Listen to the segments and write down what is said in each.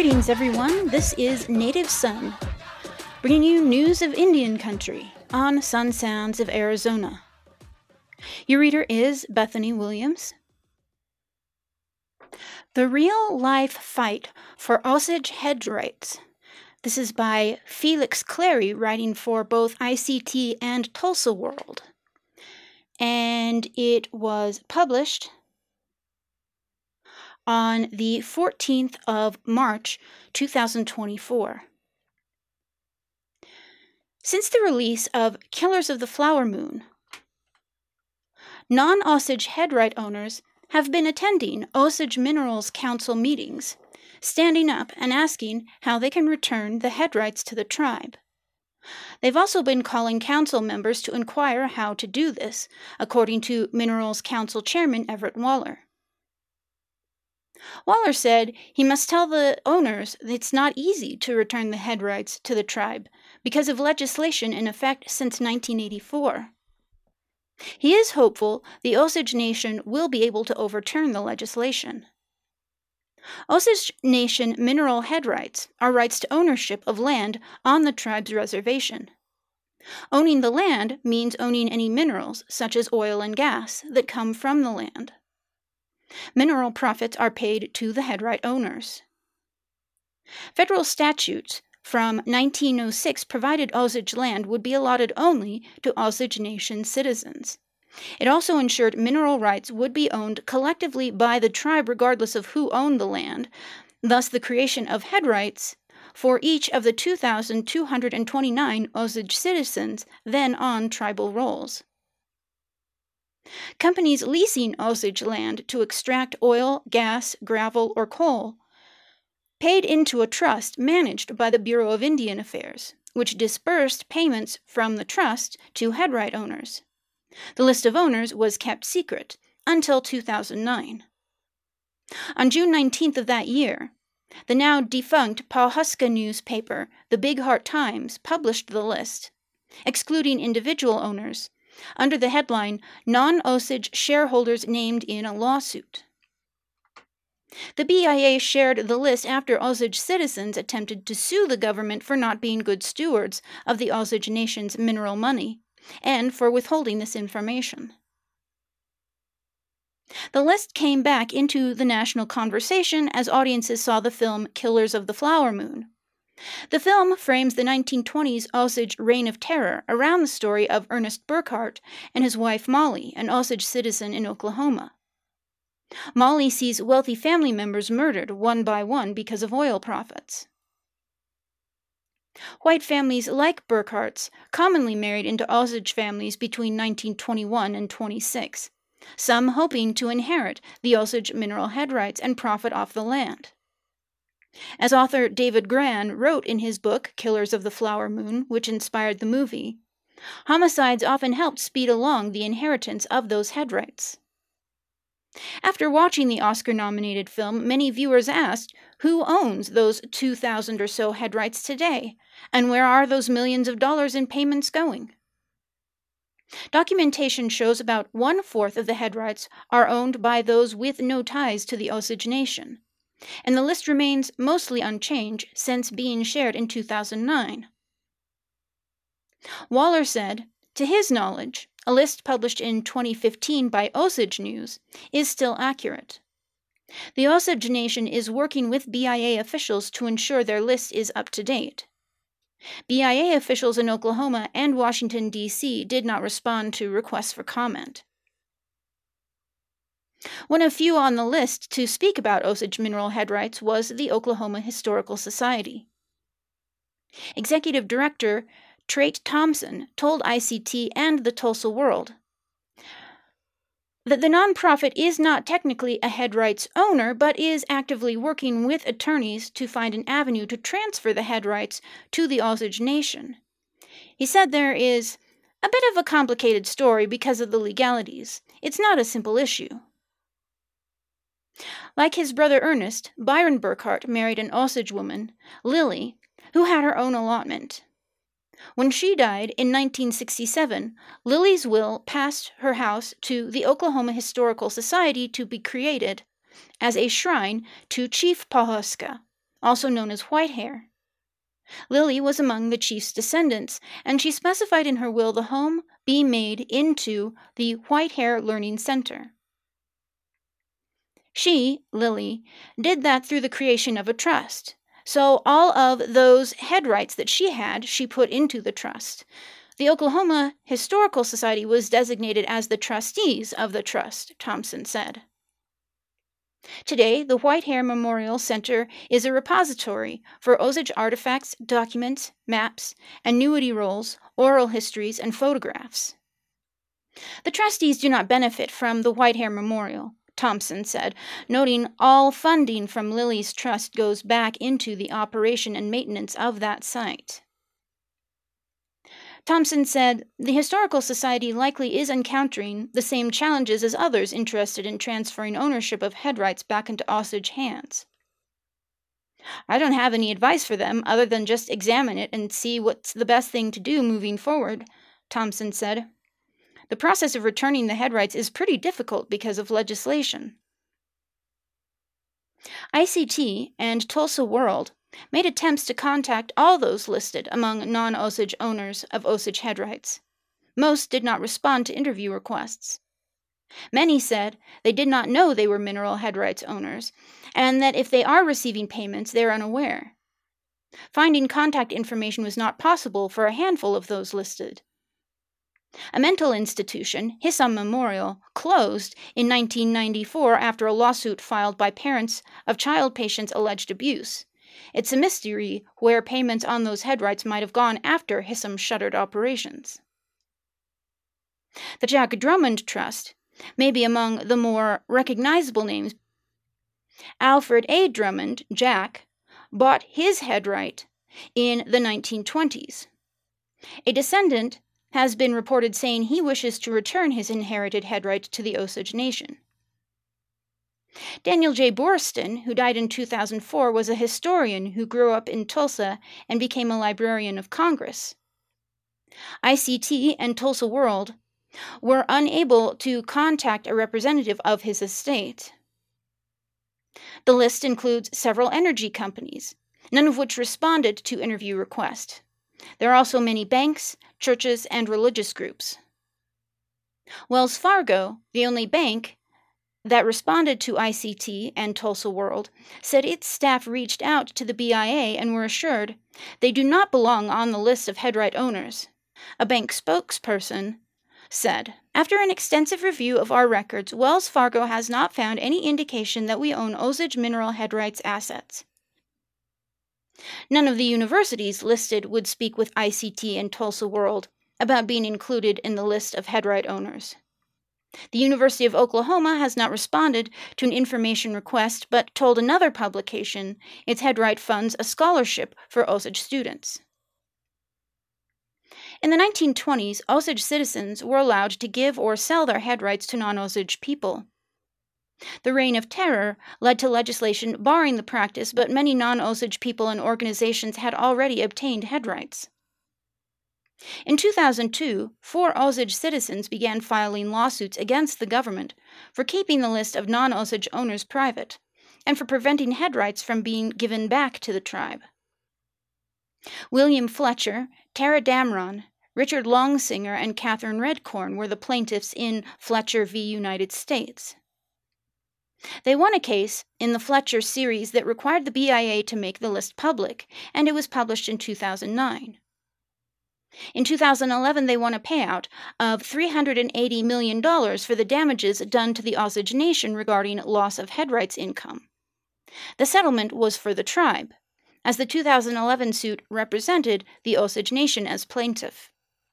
Greetings, everyone. This is Native Son, bringing you news of Indian country on Sun Sounds of Arizona. Your reader is Bethany Williams. The Real-Life Fight for Osage Head Rights. This is by Felix Clary, writing for both ICT and Tulsa World. And it was published on the 14th of March, 2024. Since the release of Killers of the Flower Moon, non-Osage headright owners have been attending Osage Minerals Council meetings, standing up and asking how they can return the headrights to the tribe. They've also been calling council members to inquire how to do this, according to Minerals Council Chairman Everett Waller. Waller said he must tell the owners it's not easy to return the headrights to the tribe because of legislation in effect since 1984. He is hopeful the Osage Nation will be able to overturn the legislation. Osage Nation mineral headrights are rights to ownership of land on the tribe's reservation. Owning the land means owning any minerals, such as oil and gas, that come from the land. Mineral profits are paid to the headright owners. Federal statutes from 1906 provided Osage land would be allotted only to Osage Nation citizens. It also ensured mineral rights would be owned collectively by the tribe regardless of who owned the land, thus the creation of headrights for each of the 2,229 Osage citizens then on tribal rolls. Companies leasing Osage land to extract oil, gas, gravel, or coal paid into a trust managed by the Bureau of Indian Affairs, which disbursed payments from the trust to headright owners. The list of owners was kept secret until 2009. On June 19th of that year, the now defunct Pawhuska newspaper, the Big Heart Times, published the list, excluding individual owners, under the headline, Non-Osage Shareholders Named in a Lawsuit. The BIA shared the list after Osage citizens attempted to sue the government for not being good stewards of the Osage Nation's mineral money, and for withholding this information. The list came back into the national conversation as audiences saw the film Killers of the Flower Moon. The film frames the 1920s Osage Reign of Terror around the story of Ernest Burkhart and his wife Molly, an Osage citizen in Oklahoma. Molly sees wealthy family members murdered one by one because of oil profits. White families like Burkhart's commonly married into Osage families between 1921 and 26, some hoping to inherit the Osage mineral headrights and profit off the land. As author David Grann wrote in his book Killers of the Flower Moon, which inspired the movie, homicides often helped speed along the inheritance of those headrights. After watching the Oscar-nominated film, many viewers asked, who owns those 2,000 or so headrights today, and where are those millions of dollars in payments going? Documentation shows about 1/4 of the headrights are owned by those with no ties to the Osage Nation, and the list remains mostly unchanged since being shared in 2009. Waller said, to his knowledge, a list published in 2015 by Osage News is still accurate. The Osage Nation is working with BIA officials to ensure their list is up to date. BIA officials in Oklahoma and Washington, D.C. did not respond to requests for comment. One of few on the list to speak about Osage mineral headrights was the Oklahoma Historical Society. Executive Director Trait Thompson told ICT and the Tulsa World that the nonprofit is not technically a headrights owner, but is actively working with attorneys to find an avenue to transfer the headrights to the Osage Nation. He said there is a bit of a complicated story because of the legalities. It's not a simple issue. Like his brother Ernest, Byron Burkhart married an Osage woman, Lily, who had her own allotment. When she died in 1967, Lily's will passed her house to the Oklahoma Historical Society to be created as a shrine to Chief Pawhuska, also known as Whitehair. Lily was among the chief's descendants, and she specified in her will the home be made into the Whitehair Learning Center. She, Lily, did that through the creation of a trust. So all of those head rights that she had, she put into the trust. The Oklahoma Historical Society was designated as the trustees of the trust, Thompson said. Today, the Whitehair Memorial Center is a repository for Osage artifacts, documents, maps, annuity rolls, oral histories, and photographs. The trustees do not benefit from the Whitehair Memorial, Thompson said, noting all funding from Lily's trust goes back into the operation and maintenance of that site. Thompson said, the Historical Society likely is encountering the same challenges as others interested in transferring ownership of head rights back into Osage hands. I don't have any advice for them other than just examine it and see what's the best thing to do moving forward, Thompson said. The process of returning the head rights is pretty difficult because of legislation. ICT and Tulsa World made attempts to contact all those listed among non-Osage owners of Osage head rights. Most did not respond to interview requests. Many said they did not know they were mineral head rights owners, and that if they are receiving payments, they are unaware. Finding contact information was not possible for a handful of those listed. A mental institution, Hissam Memorial, closed in 1994 after a lawsuit filed by parents of child patients' alleged abuse. It's a mystery where payments on those head rights might have gone after Hissam shuttered operations. The Jack Drummond Trust may be among the more recognizable names. Alfred A. Drummond, Jack, bought his head right in the 1920s. A descendant has been reported saying he wishes to return his inherited head right to the Osage Nation. Daniel J. Borston, who died in 2004, was a historian who grew up in Tulsa and became a Librarian of Congress. ICT and Tulsa World were unable to contact a representative of his estate. The list includes several energy companies, none of which responded to interview requests. There are also many banks, churches, and religious groups. Wells Fargo, the only bank that responded to ICT and Tulsa World, said its staff reached out to the BIA and were assured they do not belong on the list of head right owners. A bank spokesperson said, after an extensive review of our records, Wells Fargo has not found any indication that we own Osage mineral head rights assets. None of the universities listed would speak with ICT and Tulsa World about being included in the list of head right owners. The University of Oklahoma has not responded to an information request, but told another publication its head right funds a scholarship for Osage students. In the 1920s, Osage citizens were allowed to give or sell their head rights to non-Osage people. The Reign of Terror led to legislation barring the practice, but many non-Osage people and organizations had already obtained head rights. In 2002, 4 Osage citizens began filing lawsuits against the government for keeping the list of non-Osage owners private and for preventing head rights from being given back to the tribe. William Fletcher, Tara Damron, Richard Longsinger, and Catherine Redcorn were the plaintiffs in Fletcher v. United States. They won a case in the Fletcher series that required the BIA to make the list public, and it was published in 2009. In 2011, they won a payout of $380 million for the damages done to the Osage Nation regarding loss of head rights income. The settlement was for the tribe, as the 2011 suit represented the Osage Nation as plaintiff.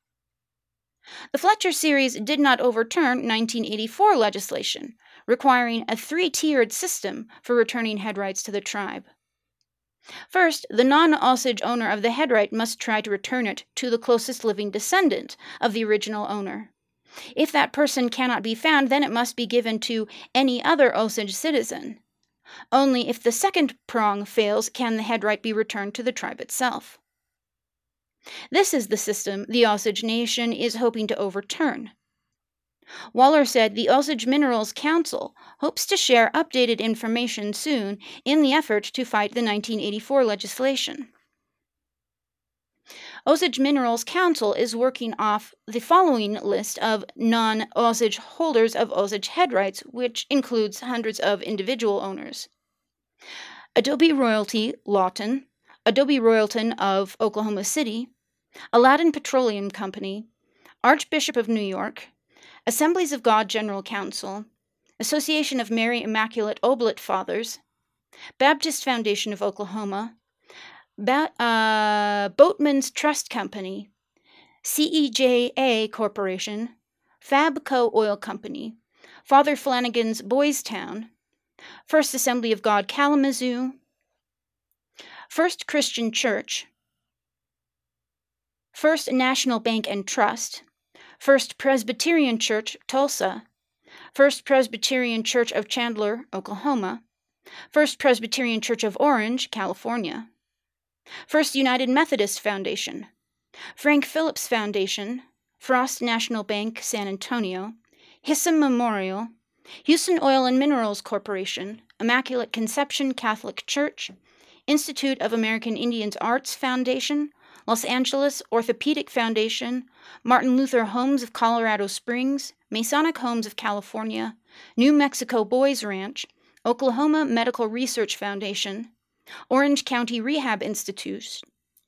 The Fletcher series did not overturn 1984 legislation, requiring a 3-tiered system for returning head rights to the tribe. First, the non-Osage owner of the head right must try to return it to the closest living descendant of the original owner. If that person cannot be found, then it must be given to any other Osage citizen. Only if the second prong fails can the head right be returned to the tribe itself. This is the system the Osage Nation is hoping to overturn. Waller said the Osage Minerals Council hopes to share updated information soon in the effort to fight the 1984 legislation. Osage Minerals Council is working off the following list of non-Osage holders of Osage head rights, which includes hundreds of individual owners. Adobe Royalty, Lawton, Adobe Royalton of Oklahoma City, Aladdin Petroleum Company, Archbishop of New York, Assemblies of God General Council, Association of Mary Immaculate Oblate Fathers, Baptist Foundation of Oklahoma, Boatman's Trust Company, CEJA Corporation, Fabco Oil Company, Father Flanagan's Boys Town, First Assembly of God Kalamazoo, First Christian Church, First National Bank and Trust, First Presbyterian Church, Tulsa, First Presbyterian Church of Chandler, Oklahoma, First Presbyterian Church of Orange, California, First United Methodist Foundation, Frank Phillips Foundation, Frost National Bank, San Antonio, Hissam Memorial, Houston Oil and Minerals Corporation, Immaculate Conception Catholic Church, Institute of American Indians Arts Foundation, Los Angeles Orthopedic Foundation, Martin Luther Homes of Colorado Springs, Masonic Homes of California, New Mexico Boys Ranch, Oklahoma Medical Research Foundation, Orange County Rehab Institute,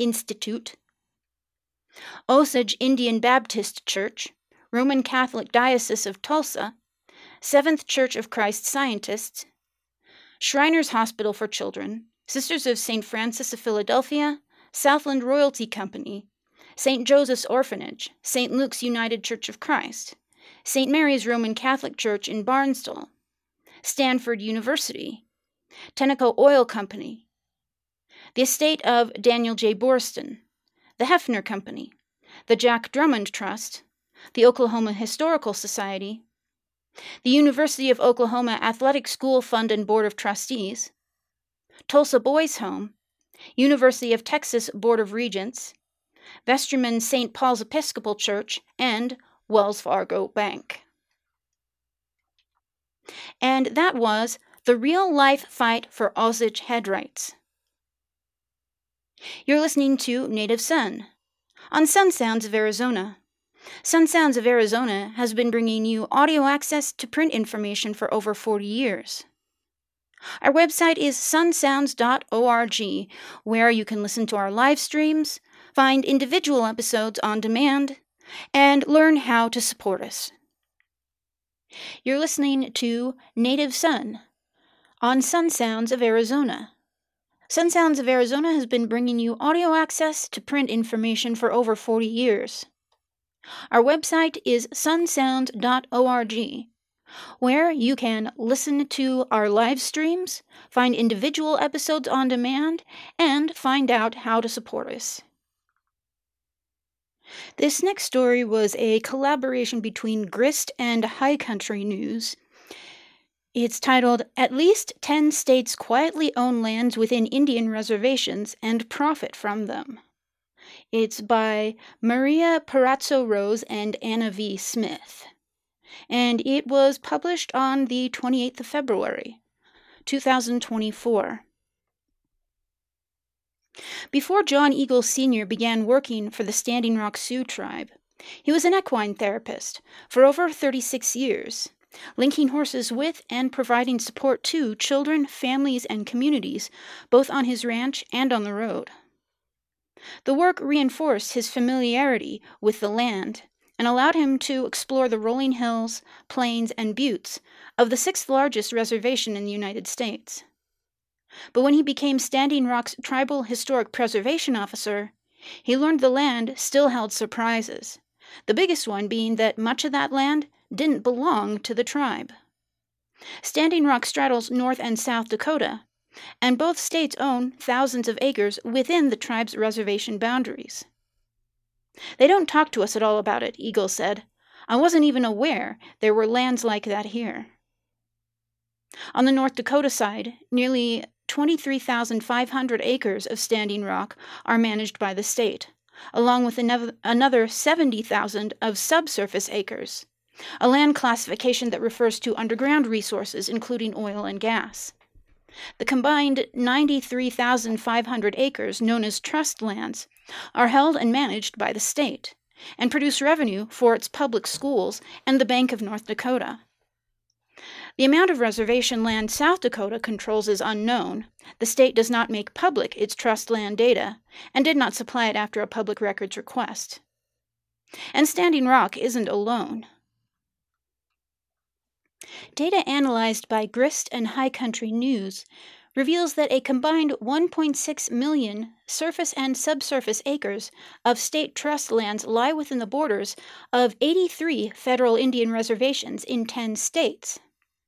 Osage Indian Baptist Church, Roman Catholic Diocese of Tulsa, Seventh Church of Christ Scientists, Shriners Hospital for Children, Sisters of St. Francis of Philadelphia, Southland Royalty Company, St. Joseph's Orphanage, St. Luke's United Church of Christ, St. Mary's Roman Catholic Church in Barnstable, Stanford University, Tenneco Oil Company, the estate of Daniel J. Borston, the Hefner Company, the Jack Drummond Trust, the Oklahoma Historical Society, the University of Oklahoma Athletic School Fund and Board of Trustees, Tulsa Boys Home, University of Texas Board of Regents, Vesterman St. Paul's Episcopal Church, and Wells Fargo Bank. And that was the real-life fight for Osage head rights. You're listening to Native Son on Sun Sounds of Arizona. Sun Sounds of Arizona has been bringing you audio access to print information for over 40 years. Our website is sunsounds.org, where you can listen to our live streams, find individual episodes on demand, and learn how to support us. You're listening to Native Son on Sun Sounds of Arizona. Sun Sounds of Arizona has been bringing you audio access to print information for over 40 years. Our website is sunsounds.org, where you can listen to our live streams, find individual episodes on demand, and find out how to support us. This next story was a collaboration between Grist and High Country News. It's titled, "At least 10 states quietly own lands within Indian reservations and profit from them." It's by Maria Parazzo Rose and Anna V. Smith. And it was published on the 28th of February, 2024. Before John Eagle Sr. began working for the Standing Rock Sioux tribe, he was an equine therapist for over 36 years, linking horses with and providing support to children, families, and communities, both on his ranch and on the road. The work reinforced his familiarity with the land and allowed him to explore the rolling hills, plains, and buttes of the sixth largest reservation in the United States. But when he became Standing Rock's Tribal Historic Preservation Officer, he learned the land still held surprises, the biggest one being that much of that land didn't belong to the tribe. Standing Rock straddles North and South Dakota, and both states own thousands of acres within the tribe's reservation boundaries. "They don't talk to us at all about it," Eagle said. "I wasn't even aware there were lands like that here." On the North Dakota side, nearly 23,500 acres of Standing Rock are managed by the state, along with another 70,000 of subsurface acres, a land classification that refers to underground resources, including oil and gas. The combined 93,500 acres, known as trust lands, are held and managed by the state, and produce revenue for its public schools and the Bank of North Dakota. The amount of reservation land South Dakota controls is unknown. The state does not make public its trust land data, and did not supply it after a public records request. And Standing Rock isn't alone. Data analyzed by Grist and High Country News reveals that a combined 1.6 million surface and subsurface acres of state trust lands lie within the borders of 83 federal Indian reservations in 10 states.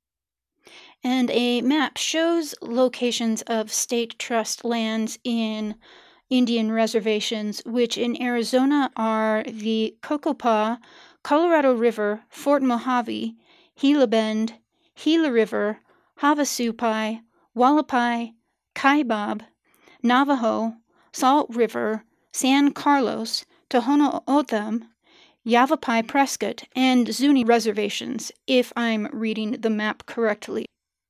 And a map shows locations of state trust lands in Indian reservations, which in Arizona are the Cocopah, Colorado River, Fort Mojave, Gila Bend, Gila River, Havasupai, Wallapai, Kaibab, Navajo, Salt River, San Carlos, Tohono O'odham, Yavapai Prescott, and Zuni reservations, if I'm reading the map correctly.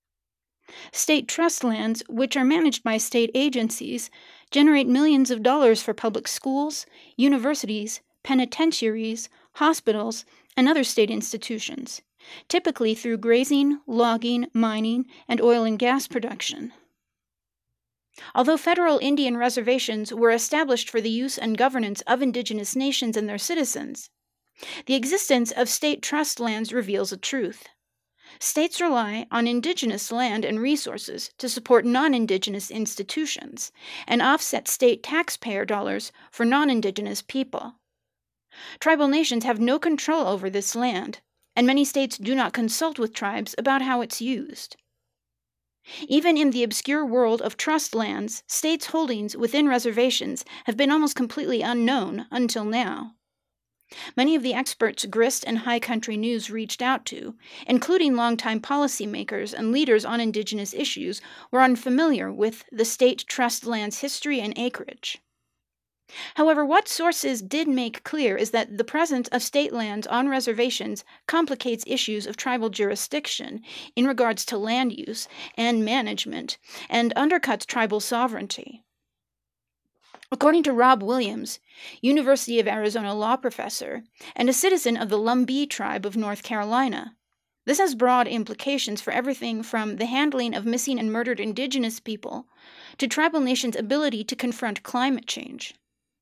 State trust lands, which are managed by state agencies, generate millions of dollars for public schools, universities, penitentiaries, hospitals, and other state institutions, typically through grazing, logging, mining, and oil and gas production. Although federal Indian reservations were established for the use and governance of indigenous nations and their citizens, the existence of state trust lands reveals a truth. States rely on indigenous land and resources to support non-indigenous institutions and offset state taxpayer dollars for non-indigenous people. Tribal nations have no control over this land, and many states do not consult with tribes about how it's used. Even in the obscure world of trust lands, states' holdings within reservations have been almost completely unknown until now. Many of the experts Grist and High Country News reached out to, including longtime policymakers and leaders on indigenous issues, were unfamiliar with the state trust land's history and acreage. However, what sources did make clear is that the presence of state lands on reservations complicates issues of tribal jurisdiction in regards to land use and management, and undercuts tribal sovereignty. According to Rob Williams, University of Arizona law professor and a citizen of the Lumbee tribe of North Carolina, this has broad implications for everything from the handling of missing and murdered indigenous people to tribal nations' ability to confront climate change.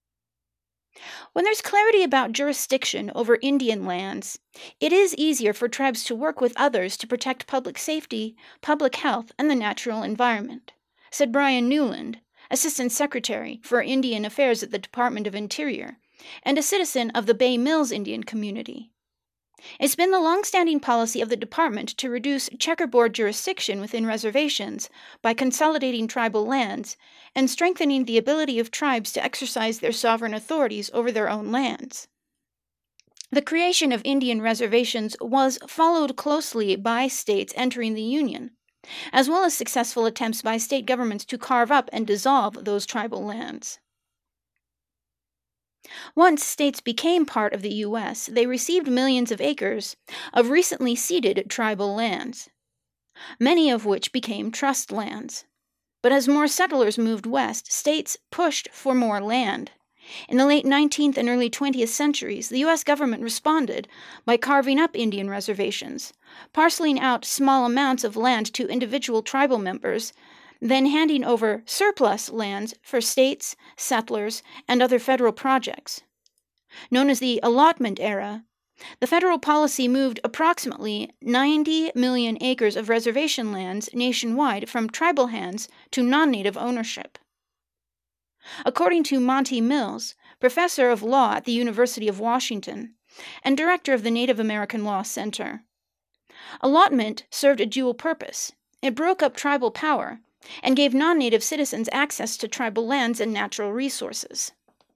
When there's clarity about jurisdiction over Indian lands, it is easier for tribes to work with others to protect public safety, public health, and the natural environment, said Brian Newland, Assistant Secretary for Indian Affairs at the Department of Interior, and a citizen of the Bay Mills Indian community. It's been the long-standing policy of the department to reduce checkerboard jurisdiction within reservations by consolidating tribal lands and strengthening the ability of tribes to exercise their sovereign authorities over their own lands. The creation of Indian reservations was followed closely by states entering the Union, as well as successful attempts by state governments to carve up and dissolve those tribal lands. Once states became part of the U.S., they received millions of acres of recently ceded tribal lands, many of which became trust lands. But as more settlers moved west, states pushed for more land. In the late 19th and early 20th centuries, the U.S. government responded by carving up Indian reservations, parceling out small amounts of land to individual tribal members, then handing over surplus lands for states, settlers, and other federal projects. Known as the allotment era, the federal policy moved approximately 90 million acres of reservation lands nationwide from tribal hands to non-native ownership. According to Monty Mills, professor of law at the University of Washington and director of the Native American Law Center, allotment served a dual purpose. It broke up tribal power and gave non-native citizens access to tribal lands and natural resources.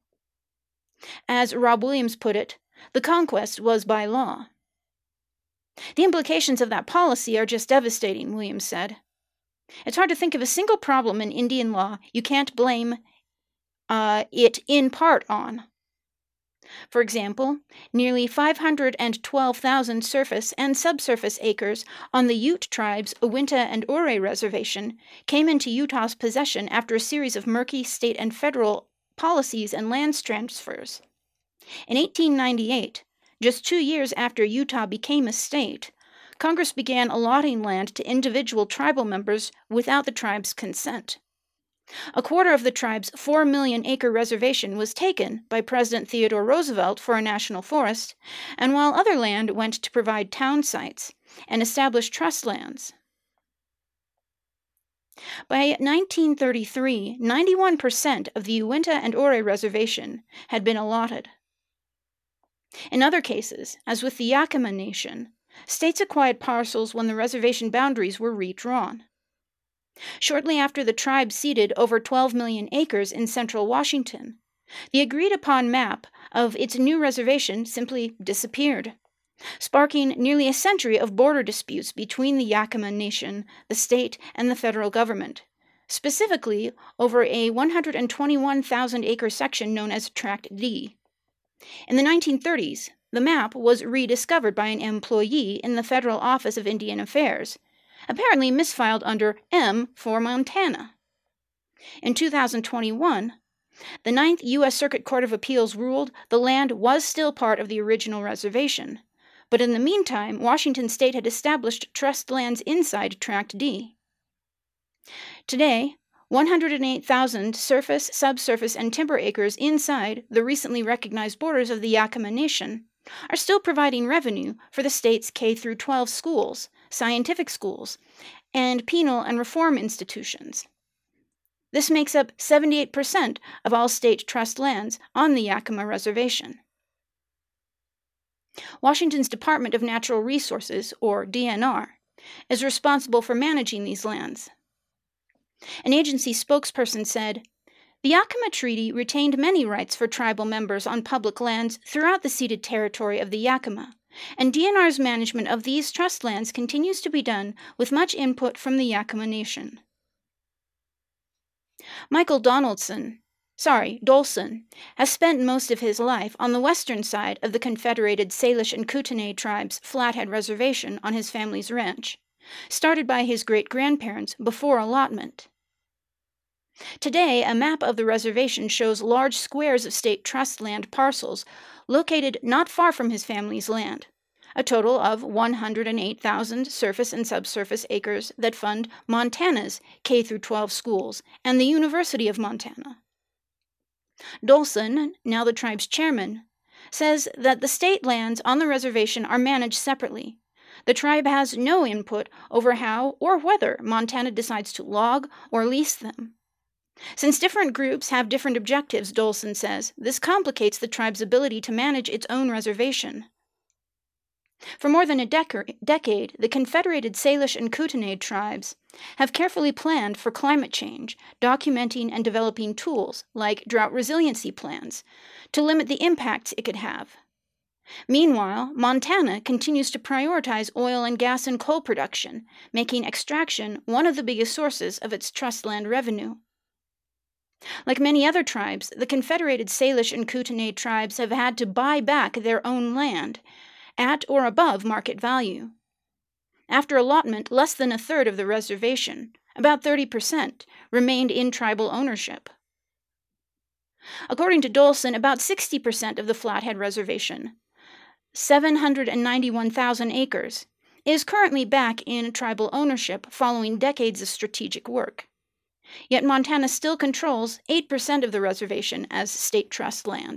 As Rob Williams put it, the conquest was by law. The implications of that policy are just devastating, Williams said. It's hard to think of a single problem in Indian law you can't blame it in part on. For example, nearly 512,000 surface and subsurface acres on the Ute tribe's Uinta and Ouray Reservation came into Utah's possession after a series of murky state and federal policies and land transfers. In 1898, just 2 years after Utah became a state, Congress began allotting land to individual tribal members without the tribe's consent. A quarter of the tribe's 4 million acre reservation was taken by President Theodore Roosevelt for a national forest, and while other land went to provide town sites and establish trust lands. By 1933, 91% of the Uinta and Ouray Reservation had been allotted. In other cases, as with the Yakima Nation, states acquired parcels when the reservation boundaries were redrawn. Shortly after the tribe ceded over 12 million acres in central Washington, the agreed-upon map of its new reservation simply disappeared, sparking nearly a century of border disputes between the Yakima Nation, the state, and the federal government, specifically over a 121,000-acre section known as Tract D. In the 1930s, the map was rediscovered by an employee in the Federal Office of Indian Affairs, apparently misfiled under M for Montana. In 2021, the Ninth U.S. Circuit Court of Appeals ruled the land was still part of the original reservation, but in the meantime, Washington state had established trust lands inside Tract D. Today, 108,000 surface, subsurface, and timber acres inside the recently recognized borders of the Yakima Nation are still providing revenue for the state's K-12 schools, scientific schools, and penal and reform institutions. This makes up 78% of all state trust lands on the Yakima Reservation. Washington's Department of Natural Resources, or DNR, is responsible for managing these lands. An agency spokesperson said, "The Yakima Treaty retained many rights for tribal members on public lands throughout the ceded territory of the Yakima, and DNR's management of these trust lands continues to be done with much input from the Yakima Nation." Michael Dolson, has spent most of his life on the western side of the Confederated Salish and Kootenai tribes' Flathead Reservation on his family's ranch, started by his great-grandparents before allotment. Today, a map of the reservation shows large squares of state trust land parcels located not far from his family's land, a total of 108,000 surface and subsurface acres that fund Montana's K-12 schools and the University of Montana. Dolson, now the tribe's chairman, says that the state lands on the reservation are managed separately. The tribe has no input over how or whether Montana decides to log or lease them. Since different groups have different objectives, Dolson says, this complicates the tribe's ability to manage its own reservation. For more than a decade, the Confederated Salish and Kootenai tribes have carefully planned for climate change, documenting and developing tools, like drought resiliency plans, to limit the impacts it could have. Meanwhile, Montana continues to prioritize oil and gas and coal production, making extraction one of the biggest sources of its trust land revenue. Like many other tribes, the Confederated Salish and Kootenai tribes have had to buy back their own land, at or above market value. After allotment, less than a third of the reservation, about 30%, remained in tribal ownership. According to Dolson, about 60% of the Flathead Reservation, 791,000 acres, is currently back in tribal ownership following decades of strategic work. Yet Montana still controls 8% of the reservation as state trust land.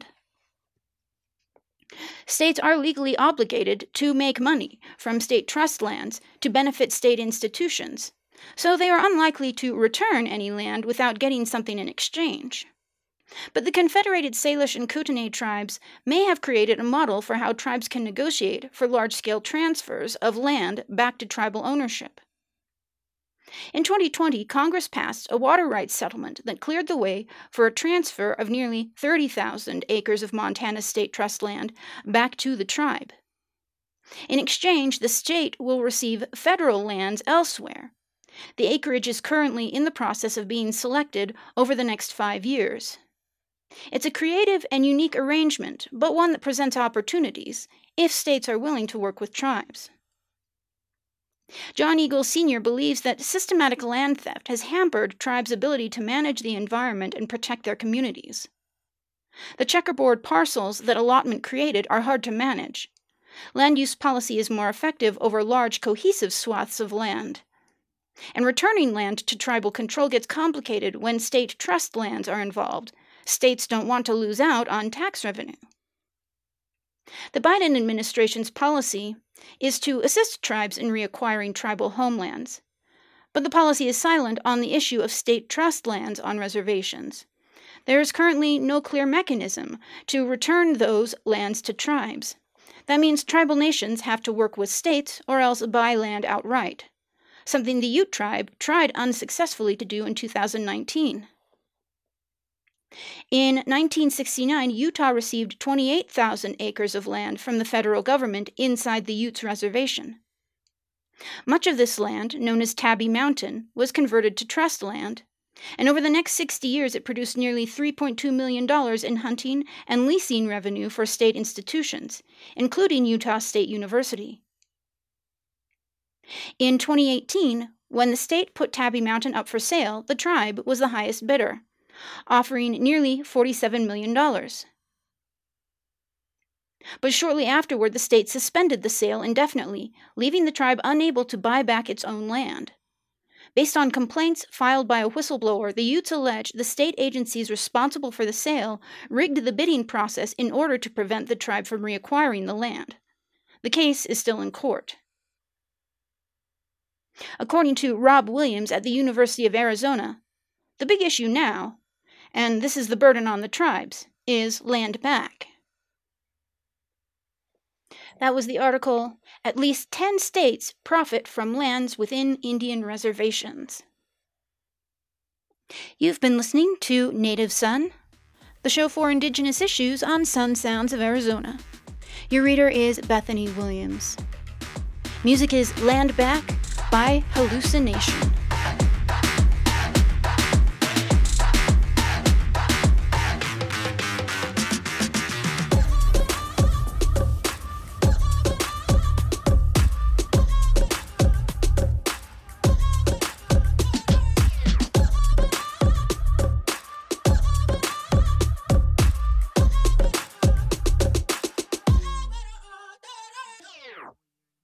States are legally obligated to make money from state trust lands to benefit state institutions, so they are unlikely to return any land without getting something in exchange. But the Confederated Salish and Kootenai tribes may have created a model for how tribes can negotiate for large-scale transfers of land back to tribal ownership. In 2020, Congress passed a water rights settlement that cleared the way for a transfer of nearly 30,000 acres of Montana state trust land back to the tribe. In exchange, the state will receive federal lands elsewhere. The acreage is currently in the process of being selected over the next 5 years. It's a creative and unique arrangement, but one that presents opportunities if states are willing to work with tribes. John Eagle Sr. believes that systematic land theft has hampered tribes' ability to manage the environment and protect their communities. The checkerboard parcels that allotment created are hard to manage. Land use policy is more effective over large, cohesive swaths of land. And returning land to tribal control gets complicated when state trust lands are involved. States don't want to lose out on tax revenue. The Biden administration's policy is to assist tribes in reacquiring tribal homelands. But the policy is silent on the issue of state trust lands on reservations. There is currently no clear mechanism to return those lands to tribes. That means tribal nations have to work with states or else buy land outright, something the Ute tribe tried unsuccessfully to do in 2019. In 1969, Utah received 28,000 acres of land from the federal government inside the Utes reservation. Much of this land, known as Tabby Mountain, was converted to trust land, and over the next 60 years it produced nearly $3.2 million in hunting and leasing revenue for state institutions, including Utah State University. In 2018, when the state put Tabby Mountain up for sale, the tribe was the highest bidder, offering nearly $47 million. But shortly afterward, the state suspended the sale indefinitely, leaving the tribe unable to buy back its own land. Based on complaints filed by a whistleblower, the Utes allege the state agencies responsible for the sale rigged the bidding process in order to prevent the tribe from reacquiring the land. The case is still in court. According to Rob Williams at the University of Arizona, the big issue now, and this is the burden on the tribes, is land back. That was the article, At Least 10 States Profit from Lands Within Indian Reservations. You've been listening to Native Son, the show for Indigenous issues on Sun Sounds of Arizona. Your reader is Bethany Williams. Music is Land Back by Hallucination.